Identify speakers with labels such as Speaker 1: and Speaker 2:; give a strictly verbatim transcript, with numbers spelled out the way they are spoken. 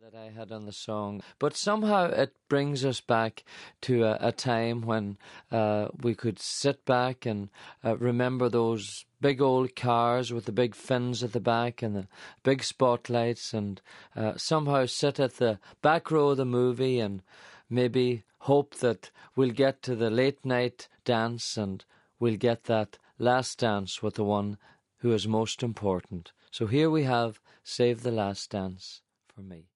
Speaker 1: that I had on the song, but somehow it brings us back to a, a time when uh, we could sit back and uh, remember those big old cars with the big fins at the back and the big spotlights, and uh, somehow sit at the back row of the movie and maybe hope that we'll get to the late night dance and we'll get that last dance with the one who is most important. So here we have Save the Last Dance for Me.